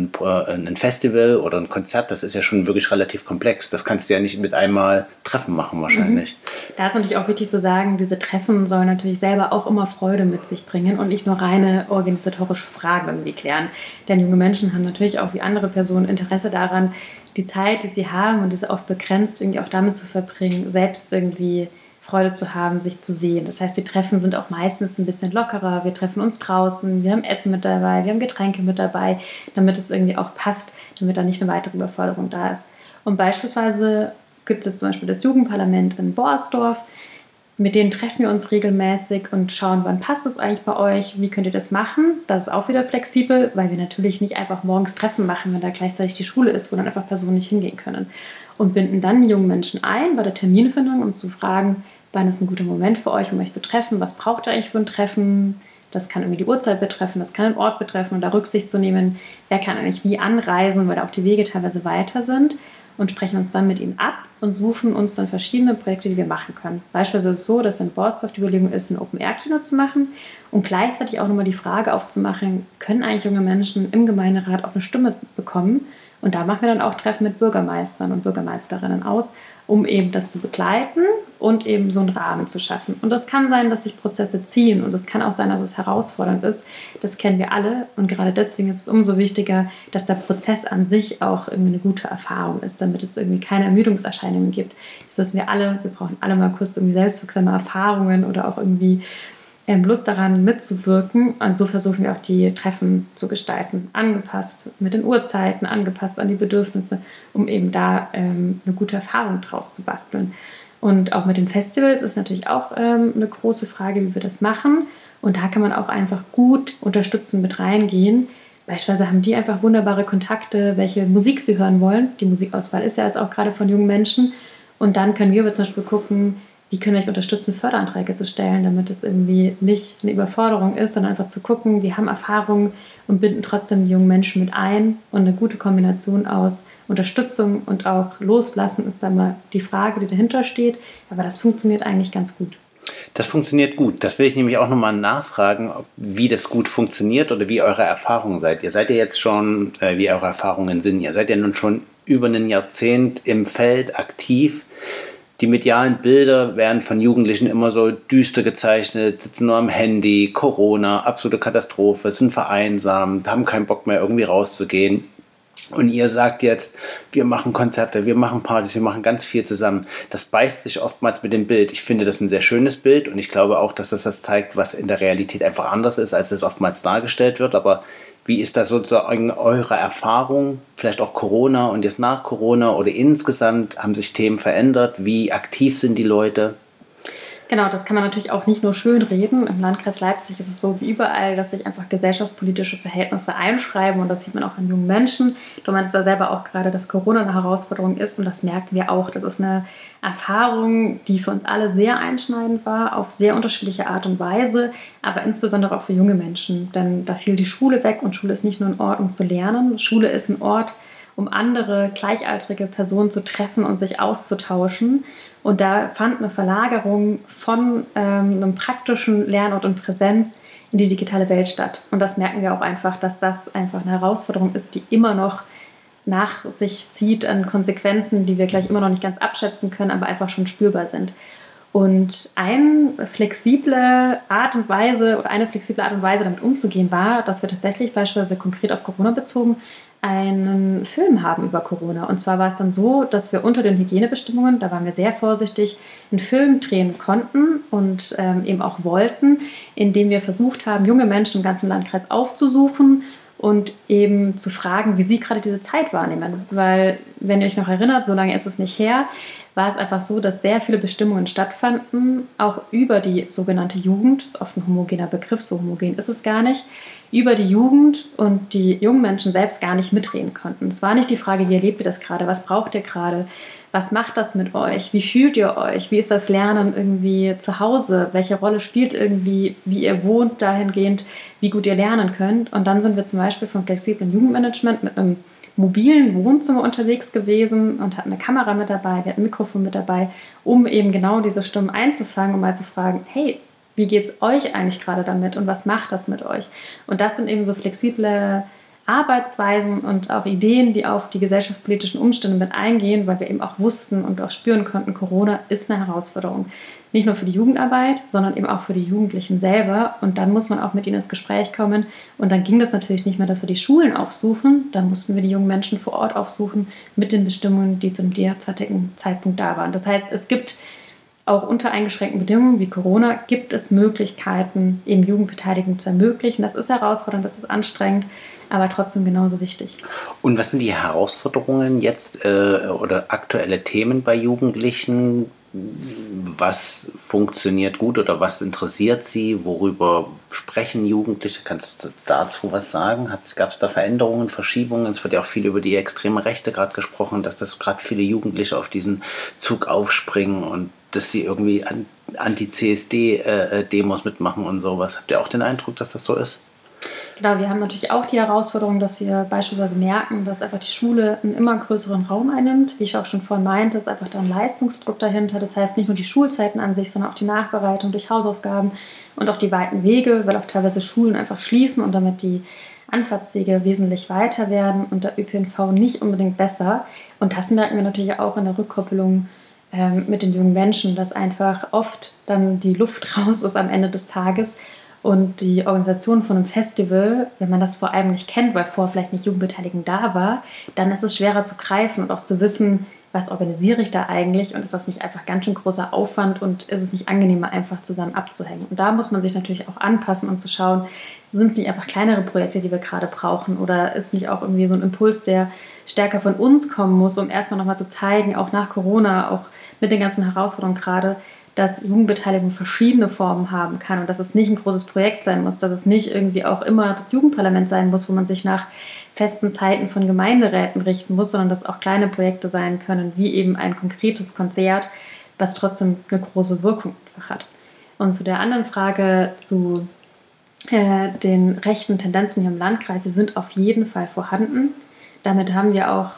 ein Festival oder ein Konzert, das ist ja schon wirklich relativ komplex. Das kannst du ja nicht mit einmal Treffen machen wahrscheinlich. Da ist natürlich auch wichtig zu sagen, diese Treffen sollen natürlich selber auch immer Freude mit sich bringen und nicht nur reine organisatorische Fragen irgendwie klären. Denn junge Menschen haben natürlich auch wie andere Personen Interesse daran, die Zeit, die sie haben und ist oft begrenzt, irgendwie auch damit zu verbringen, selbst irgendwie Freude zu haben, sich zu sehen. Das heißt, die Treffen sind auch meistens ein bisschen lockerer. Wir treffen uns draußen, wir haben Essen mit dabei, wir haben Getränke mit dabei, damit es irgendwie auch passt, damit da nicht eine weitere Überforderung da ist. Und beispielsweise gibt es zum Beispiel das Jugendparlament in Borsdorf. Mit denen treffen wir uns regelmäßig und schauen, wann passt es eigentlich bei euch, wie könnt ihr das machen. Das ist auch wieder flexibel, weil wir natürlich nicht einfach morgens Treffen machen, wenn da gleichzeitig die Schule ist, wo dann einfach Personen nicht hingehen können. Und binden dann die jungen Menschen ein bei der Terminfindung, um zu fragen, wann ist ein guter Moment für euch, um euch zu treffen, was braucht ihr eigentlich für ein Treffen. Das kann irgendwie die Uhrzeit betreffen, das kann den Ort betreffen und da Rücksicht zu nehmen, wer kann eigentlich wie anreisen, weil da auch die Wege teilweise weiter sind. Und sprechen uns dann mit ihnen ab und suchen uns dann verschiedene Projekte, die wir machen können. Beispielsweise ist es so, dass in Borsdorf die Überlegung ist, ein Open-Air-Kino zu machen und gleichzeitig auch nochmal die Frage aufzumachen, können eigentlich junge Menschen im Gemeinderat auch eine Stimme bekommen? Und da machen wir dann auch Treffen mit Bürgermeistern und Bürgermeisterinnen aus, um eben das zu begleiten und eben so einen Rahmen zu schaffen. Und das kann sein, dass sich Prozesse ziehen und es kann auch sein, dass es herausfordernd ist. Das kennen wir alle und gerade deswegen ist es umso wichtiger, dass der Prozess an sich auch irgendwie eine gute Erfahrung ist, damit es irgendwie keine Ermüdungserscheinungen gibt. Das wissen wir alle, wir brauchen alle mal kurz irgendwie selbstwirksame Erfahrungen oder auch irgendwie Lust daran mitzuwirken. Und so versuchen wir auch die Treffen zu gestalten, angepasst mit den Uhrzeiten, angepasst an die Bedürfnisse, um eben da eine gute Erfahrung draus zu basteln. Und auch mit den Festivals ist natürlich auch eine große Frage, wie wir das machen. Und da kann man auch einfach gut unterstützend mit reingehen. Beispielsweise haben die einfach wunderbare Kontakte, welche Musik sie hören wollen. Die Musikauswahl ist ja jetzt auch gerade von jungen Menschen. Und dann können wir aber zum Beispiel gucken, wie können wir euch unterstützen, Förderanträge zu stellen, damit es irgendwie nicht eine Überforderung ist, sondern einfach zu gucken, wir haben Erfahrungen und binden trotzdem die jungen Menschen mit ein. Und eine gute Kombination aus Unterstützung und auch Loslassen ist dann mal die Frage, die dahinter steht. Aber das funktioniert eigentlich ganz gut. Das funktioniert gut. Das will ich nämlich auch nochmal nachfragen, wie das gut funktioniert oder wie eure Erfahrungen seid. Ihr seid ja jetzt schon, wie eure Erfahrungen sind. Ihr seid ja nun schon über ein Jahrzehnt im Feld aktiv. Die medialen Bilder werden von Jugendlichen immer so düster gezeichnet, sitzen nur am Handy, Corona, absolute Katastrophe, sind vereinsamt, haben keinen Bock mehr irgendwie rauszugehen. Und ihr sagt jetzt, wir machen Konzerte, wir machen Partys, wir machen ganz viel zusammen. Das beißt sich oftmals mit dem Bild. Ich finde das ein sehr schönes Bild und ich glaube auch, dass das zeigt, was in der Realität einfach anders ist, als es oftmals dargestellt wird. Aber wie ist das sozusagen eure Erfahrung? Vielleicht auch Corona und jetzt nach Corona oder insgesamt haben sich Themen verändert? Wie aktiv sind die Leute? Genau, das kann man natürlich auch nicht nur schönreden. Im Landkreis Leipzig ist es so wie überall, dass sich einfach gesellschaftspolitische Verhältnisse einschreiben und das sieht man auch an jungen Menschen. Du meinst ja selber auch gerade, dass Corona eine Herausforderung ist und das merken wir auch. Das ist eine Erfahrung, die für uns alle sehr einschneidend war, auf sehr unterschiedliche Art und Weise, aber insbesondere auch für junge Menschen. Denn da fiel die Schule weg und Schule ist nicht nur ein Ort, um zu lernen. Schule ist ein Ort, um andere gleichaltrige Personen zu treffen und sich auszutauschen. Und da fand eine Verlagerung von einem praktischen Lernort und Präsenz in die digitale Welt statt. Und das merken wir auch einfach, dass das einfach eine Herausforderung ist, die immer noch nach sich zieht an Konsequenzen, die wir gleich immer noch nicht ganz abschätzen können, aber einfach schon spürbar sind. Und eine flexible Art und Weise damit umzugehen war, dass wir tatsächlich beispielsweise konkret auf Corona bezogen einen Film haben über Corona. Und zwar war es dann so, dass wir unter den Hygienebestimmungen, da waren wir sehr vorsichtig, einen Film drehen konnten und eben auch wollten, indem wir versucht haben, junge Menschen im ganzen Landkreis aufzusuchen und eben zu fragen, wie sie gerade diese Zeit wahrnehmen. Weil, wenn ihr euch noch erinnert, so lange ist es nicht her, war es einfach so, dass sehr viele Bestimmungen stattfanden, auch über die sogenannte Jugend, das ist oft ein homogener Begriff, so homogen ist es gar nicht, über die Jugend und die jungen Menschen selbst gar nicht mitreden konnten. Es war nicht die Frage, wie erlebt ihr das gerade, was braucht ihr gerade, was macht das mit euch, wie fühlt ihr euch, wie ist das Lernen irgendwie zu Hause, welche Rolle spielt irgendwie, wie ihr wohnt dahingehend, wie gut ihr lernen könnt. Und dann sind wir zum Beispiel vom flexiblen Jugendmanagement mit einem mobilen Wohnzimmer unterwegs gewesen und hatten eine Kamera mit dabei, wir hatten ein Mikrofon mit dabei, um eben genau diese Stimmen einzufangen und mal zu fragen, hey, wie geht es euch eigentlich gerade damit und was macht das mit euch? Und das sind eben so flexible Arbeitsweisen und auch Ideen, die auf die gesellschaftspolitischen Umstände mit eingehen, weil wir eben auch wussten und auch spüren konnten, Corona ist eine Herausforderung. Nicht nur für die Jugendarbeit, sondern eben auch für die Jugendlichen selber. Und dann muss man auch mit ihnen ins Gespräch kommen. Und dann ging das natürlich nicht mehr, dass wir die Schulen aufsuchen. Dann mussten wir die jungen Menschen vor Ort aufsuchen mit den Bestimmungen, die zum derzeitigen Zeitpunkt da waren. Das heißt, es gibt auch unter eingeschränkten Bedingungen wie Corona, gibt es Möglichkeiten, eben Jugendbeteiligung zu ermöglichen. Das ist herausfordernd, das ist anstrengend, aber trotzdem genauso wichtig. Und was sind die Herausforderungen jetzt oder aktuelle Themen bei Jugendlichen? Was funktioniert gut oder was interessiert Sie? Worüber sprechen Jugendliche? Kannst du dazu was sagen? Gab es da Veränderungen, Verschiebungen? Es wird ja auch viel über die extreme Rechte gerade gesprochen, dass das gerade viele Jugendliche auf diesen Zug aufspringen und dass sie irgendwie Anti-CSD-Demos mitmachen und sowas. Habt ihr auch den Eindruck, dass das so ist? Genau, wir haben natürlich auch die Herausforderung, dass wir beispielsweise merken, dass einfach die Schule einen immer größeren Raum einnimmt. Wie ich auch schon vorhin meinte, ist einfach da ein Leistungsdruck dahinter. Das heißt nicht nur die Schulzeiten an sich, sondern auch die Nachbereitung durch Hausaufgaben und auch die weiten Wege, weil auch teilweise Schulen einfach schließen und damit die Anfahrtswege wesentlich weiter werden und der ÖPNV nicht unbedingt besser. Und das merken wir natürlich auch in der Rückkoppelung mit den jungen Menschen, dass einfach oft dann die Luft raus ist am Ende des Tages. Und die Organisation von einem Festival, wenn man das vor allem nicht kennt, weil vorher vielleicht nicht Jugendbeteiligung da war, dann ist es schwerer zu greifen und auch zu wissen, was organisiere ich da eigentlich und ist das nicht einfach ganz schön großer Aufwand und ist es nicht angenehmer, einfach zusammen abzuhängen. Und da muss man sich natürlich auch anpassen, um zu schauen, sind es nicht einfach kleinere Projekte, die wir gerade brauchen oder ist nicht auch irgendwie so ein Impuls, der stärker von uns kommen muss, um erstmal nochmal zu zeigen, auch nach Corona, auch mit den ganzen Herausforderungen gerade, dass Jugendbeteiligung verschiedene Formen haben kann und dass es nicht ein großes Projekt sein muss, dass es nicht irgendwie auch immer das Jugendparlament sein muss, wo man sich nach festen Zeiten von Gemeinderäten richten muss, sondern dass auch kleine Projekte sein können, wie eben ein konkretes Konzert, was trotzdem eine große Wirkung einfach hat. Und zu der anderen Frage zu den rechten Tendenzen hier im Landkreis, sie sind auf jeden Fall vorhanden. Damit haben wir auch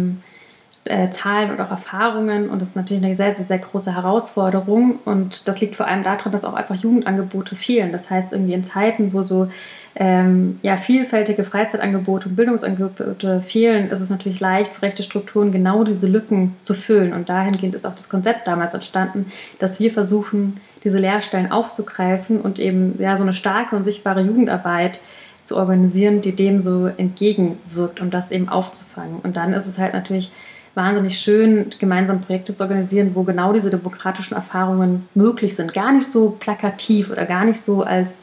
Zahlen und auch Erfahrungen und das ist natürlich eine sehr, sehr, sehr große Herausforderung und das liegt vor allem daran, dass auch einfach Jugendangebote fehlen. Das heißt, irgendwie in Zeiten, wo so vielfältige Freizeitangebote und Bildungsangebote fehlen, ist es natürlich leicht, für rechte Strukturen genau diese Lücken zu füllen und dahingehend ist auch das Konzept damals entstanden, dass wir versuchen, diese Leerstellen aufzugreifen und eben so eine starke und sichtbare Jugendarbeit zu organisieren, die dem so entgegenwirkt und das eben aufzufangen. Und dann ist es halt natürlich wahnsinnig schön, gemeinsam Projekte zu organisieren, wo genau diese demokratischen Erfahrungen möglich sind. Gar nicht so plakativ oder gar nicht so als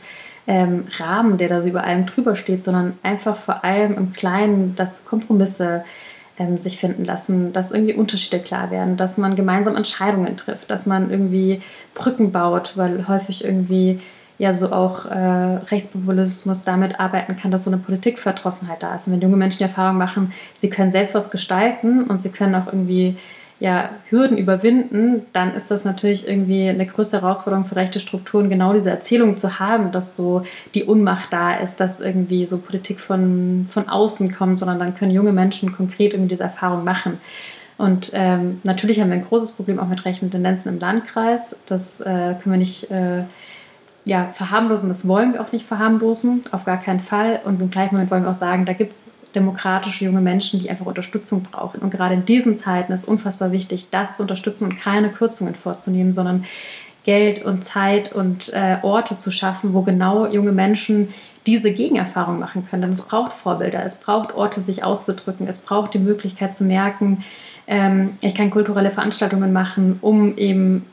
Rahmen, der da so über allem drüber steht, sondern einfach vor allem im Kleinen, dass Kompromisse sich finden lassen, dass irgendwie Unterschiede klar werden, dass man gemeinsam Entscheidungen trifft, dass man irgendwie Brücken baut, weil häufig irgendwie ja so auch Rechtspopulismus damit arbeiten kann, dass so eine Politikverdrossenheit da ist. Und wenn junge Menschen die Erfahrung machen, sie können selbst was gestalten und sie können auch irgendwie ja, Hürden überwinden, dann ist das natürlich irgendwie eine größere Herausforderung für rechte Strukturen, genau diese Erzählung zu haben, dass so die Unmacht da ist, dass irgendwie so Politik von außen kommt, sondern dann können junge Menschen konkret irgendwie diese Erfahrung machen. Und natürlich haben wir ein großes Problem auch mit rechten Tendenzen im Landkreis. Das können wir nicht verharmlosen, das wollen wir auch nicht verharmlosen, auf gar keinen Fall. Und im gleichen Moment wollen wir auch sagen, da gibt es demokratische junge Menschen, die einfach Unterstützung brauchen. Und gerade in diesen Zeiten ist unfassbar wichtig, das zu unterstützen und keine Kürzungen vorzunehmen, sondern Geld und Zeit und Orte zu schaffen, wo genau junge Menschen diese Gegenerfahrung machen können. Denn es braucht Vorbilder, es braucht Orte, sich auszudrücken, es braucht die Möglichkeit zu merken, ich kann kulturelle Veranstaltungen machen, um eben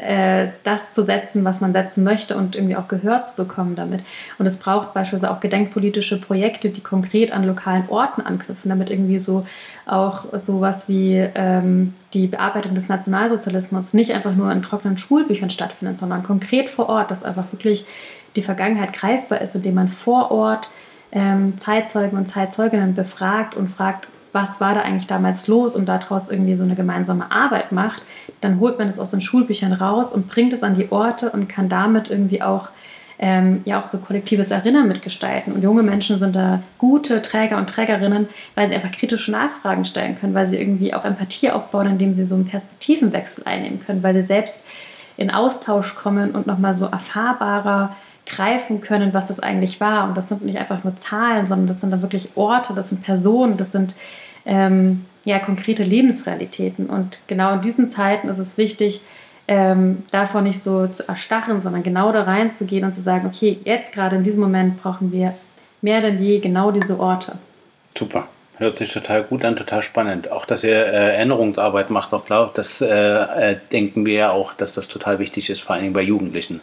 das zu setzen, was man setzen möchte und irgendwie auch Gehör zu bekommen damit. Und es braucht beispielsweise auch gedenkpolitische Projekte, die konkret an lokalen Orten anknüpfen, damit irgendwie so auch sowas wie die Bearbeitung des Nationalsozialismus nicht einfach nur in trockenen Schulbüchern stattfindet, sondern konkret vor Ort, dass einfach wirklich die Vergangenheit greifbar ist, indem man vor Ort Zeitzeugen und Zeitzeuginnen befragt und fragt, was war da eigentlich damals los und daraus irgendwie so eine gemeinsame Arbeit macht, dann holt man es aus den Schulbüchern raus und bringt es an die Orte und kann damit irgendwie auch auch so kollektives Erinnern mitgestalten. Und junge Menschen sind da gute Träger und Trägerinnen, weil sie einfach kritische Nachfragen stellen können, weil sie irgendwie auch Empathie aufbauen, indem sie so einen Perspektivenwechsel einnehmen können, weil sie selbst in Austausch kommen und nochmal so erfahrbarer greifen können, was das eigentlich war. Und das sind nicht einfach nur Zahlen, sondern das sind dann wirklich Orte, das sind Personen, das sind konkrete Lebensrealitäten. Und genau in diesen Zeiten ist es wichtig, davon nicht so zu erstarren, sondern genau da reinzugehen und zu sagen, okay, jetzt gerade in diesem Moment brauchen wir mehr denn je genau diese Orte. Super. Hört sich total gut an, total spannend. Auch, dass ihr Erinnerungsarbeit macht auf Blau, das denken wir ja auch, dass das total wichtig ist, vor allen Dingen bei Jugendlichen.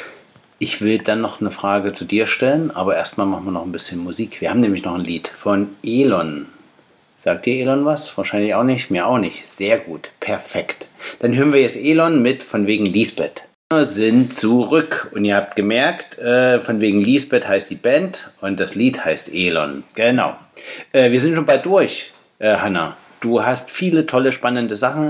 Ich will dann noch eine Frage zu dir stellen, aber erstmal machen wir noch ein bisschen Musik. Wir haben nämlich noch ein Lied von Elon. Sagt dir Elon was? Wahrscheinlich auch nicht, mir auch nicht. Sehr gut, perfekt. Dann hören wir jetzt Elon mit von wegen Lisbeth. Wir sind zurück und ihr habt gemerkt, von wegen Lisbeth heißt die Band und das Lied heißt Elon. Genau. Wir sind schon bald durch, Hanna. Du hast viele tolle, spannende Sachen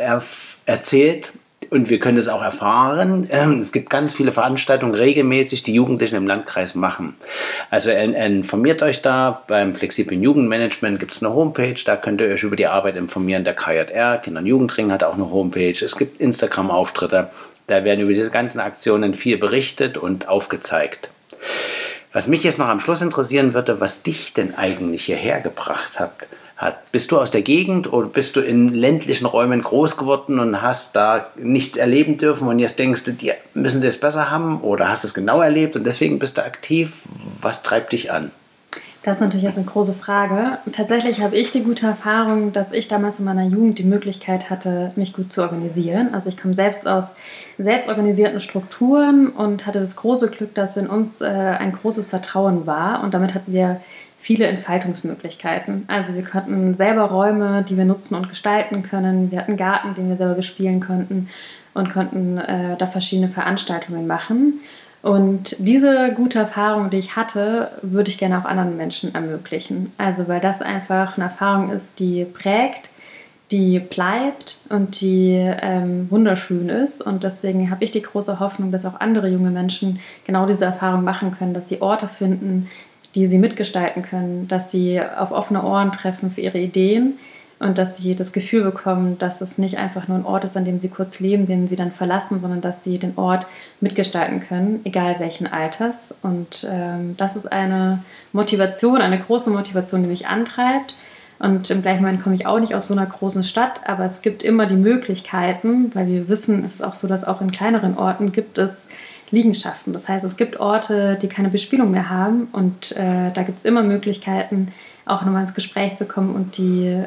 erzählt. Und wir können das auch erfahren. Es gibt ganz viele Veranstaltungen regelmäßig, die Jugendlichen im Landkreis machen. Also informiert euch da. Beim flexiblen Jugendmanagement gibt es eine Homepage. Da könnt ihr euch über die Arbeit informieren. Der KJR, Kinder- und Jugendring, hat auch eine Homepage. Es gibt Instagram-Auftritte. Da werden über diese ganzen Aktionen viel berichtet und aufgezeigt. Was mich jetzt noch am Schluss interessieren würde, was dich denn eigentlich hierher gebracht hat. Bist du aus der Gegend oder bist du in ländlichen Räumen groß geworden und hast da nichts erleben dürfen und jetzt denkst du, die müssen sie es besser haben oder hast es genau erlebt und deswegen bist du aktiv? Was treibt dich an? Das ist natürlich jetzt eine große Frage. Tatsächlich habe ich die gute Erfahrung, dass ich damals in meiner Jugend die Möglichkeit hatte, mich gut zu organisieren. Also ich komme selbst aus selbstorganisierten Strukturen und hatte das große Glück, dass in uns ein großes Vertrauen war und damit hatten wir viele Entfaltungsmöglichkeiten. Also wir konnten selber Räume, die wir nutzen und gestalten können. Wir hatten einen Garten, den wir selber bespielen konnten und konnten da verschiedene Veranstaltungen machen. Und diese gute Erfahrung, die ich hatte, würde ich gerne auch anderen Menschen ermöglichen. Also weil das einfach eine Erfahrung ist, die prägt, die bleibt und die wunderschön ist. Und deswegen habe ich die große Hoffnung, dass auch andere junge Menschen genau diese Erfahrung machen können, dass sie Orte finden, die sie mitgestalten können, dass sie auf offene Ohren treffen für ihre Ideen und dass sie das Gefühl bekommen, dass es nicht einfach nur ein Ort ist, an dem sie kurz leben, den sie dann verlassen, sondern dass sie den Ort mitgestalten können, egal welchen Alters. Und das ist eine Motivation, eine große Motivation, die mich antreibt. Und im gleichen Moment komme ich auch nicht aus so einer großen Stadt, aber es gibt immer die Möglichkeiten, weil wir wissen, es ist auch so, dass auch in kleineren Orten gibt es Liegenschaften. Das heißt, es gibt Orte, die keine Bespielung mehr haben und da gibt es immer Möglichkeiten, auch nochmal ins Gespräch zu kommen und die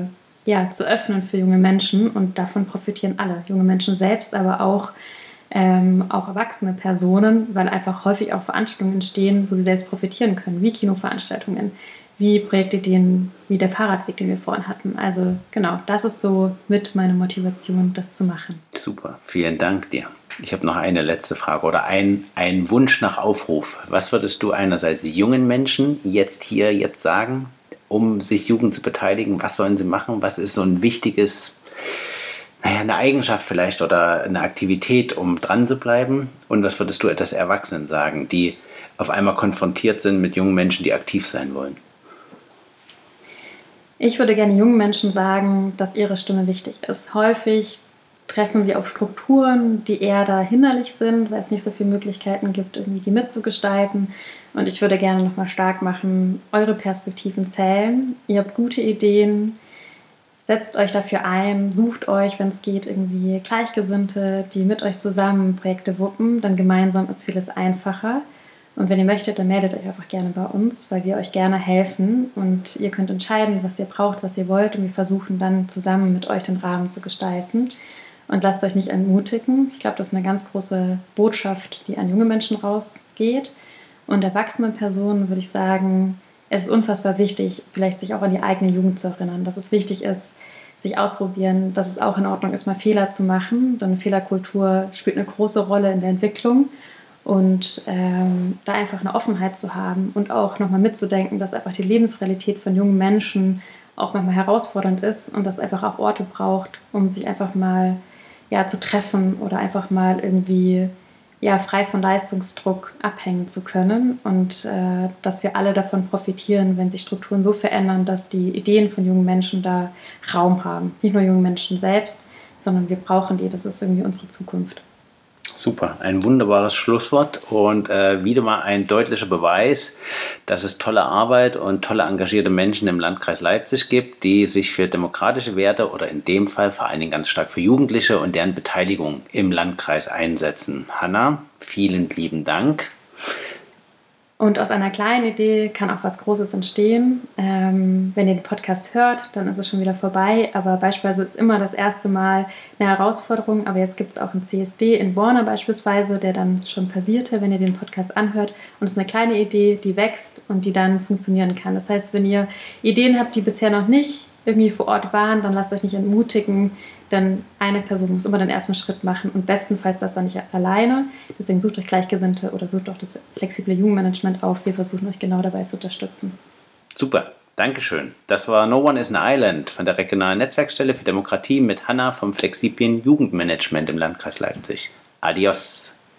zu öffnen für junge Menschen und davon profitieren alle. Junge Menschen selbst, aber auch erwachsene Personen, weil einfach häufig auch Veranstaltungen entstehen, wo sie selbst profitieren können, wie Kinoveranstaltungen, wie Projektideen, wie der Fahrradweg, den wir vorhin hatten. Also genau, das ist so mit meine Motivation, das zu machen. Super, vielen Dank dir. Ich habe noch eine letzte Frage oder ein Wunsch nach Aufruf. Was würdest du einerseits jungen Menschen jetzt sagen, um sich Jugend zu beteiligen? Was sollen sie machen? Was ist so ein wichtiges, eine Eigenschaft vielleicht oder eine Aktivität, um dran zu bleiben? Und was würdest du etwas Erwachsenen sagen, die auf einmal konfrontiert sind mit jungen Menschen, die aktiv sein wollen? Ich würde gerne jungen Menschen sagen, dass ihre Stimme wichtig ist. Häufig treffen sie auf Strukturen, die eher da hinderlich sind, weil es nicht so viele Möglichkeiten gibt, irgendwie die mitzugestalten. Und ich würde gerne nochmal stark machen, eure Perspektiven zählen. Ihr habt gute Ideen, setzt euch dafür ein, sucht euch, wenn es geht, irgendwie Gleichgesinnte, die mit euch zusammen Projekte wuppen. Dann gemeinsam ist vieles einfacher. Und wenn ihr möchtet, dann meldet euch einfach gerne bei uns, weil wir euch gerne helfen. Und ihr könnt entscheiden, was ihr braucht, was ihr wollt. Und wir versuchen dann zusammen mit euch den Rahmen zu gestalten. Und lasst euch nicht entmutigen. Ich glaube, das ist eine ganz große Botschaft, die an junge Menschen rausgeht. Und erwachsenen Personen würde ich sagen, es ist unfassbar wichtig, vielleicht sich auch an die eigene Jugend zu erinnern, dass es wichtig ist, sich ausprobieren, dass es auch in Ordnung ist, mal Fehler zu machen. Denn Fehlerkultur spielt eine große Rolle in der Entwicklung. Und da einfach eine Offenheit zu haben und auch nochmal mitzudenken, dass einfach die Lebensrealität von jungen Menschen auch manchmal herausfordernd ist und dass einfach auch Orte braucht, um sich einfach mal zu treffen oder einfach mal irgendwie frei von Leistungsdruck abhängen zu können und dass wir alle davon profitieren, wenn sich Strukturen so verändern, dass die Ideen von jungen Menschen da Raum haben. Nicht nur jungen Menschen selbst, sondern wir brauchen die, das ist irgendwie unsere Zukunft. Super, ein wunderbares Schlusswort und wieder mal ein deutlicher Beweis, dass es tolle Arbeit und tolle engagierte Menschen im Landkreis Leipzig gibt, die sich für demokratische Werte oder in dem Fall vor allen Dingen ganz stark für Jugendliche und deren Beteiligung im Landkreis einsetzen. Hanna, vielen lieben Dank. Und aus einer kleinen Idee kann auch was Großes entstehen. Wenn ihr den Podcast hört, dann ist es schon wieder vorbei. Aber beispielsweise ist immer das erste Mal eine Herausforderung. Aber jetzt gibt es auch einen CSD in Borna beispielsweise, der dann schon passierte, wenn ihr den Podcast anhört. Und es ist eine kleine Idee, die wächst und die dann funktionieren kann. Das heißt, wenn ihr Ideen habt, die bisher noch nicht irgendwie vor Ort waren, dann lasst euch nicht entmutigen. Denn eine Person muss immer den ersten Schritt machen und bestenfalls das dann nicht alleine. Deswegen sucht euch Gleichgesinnte oder sucht auch das flexible Jugendmanagement auf. Wir versuchen euch genau dabei zu unterstützen. Super, Dankeschön. Das war No One is an Island von der regionalen Netzwerkstelle für Demokratie mit Hanna vom flexiblen Jugendmanagement im Landkreis Leipzig. Adios.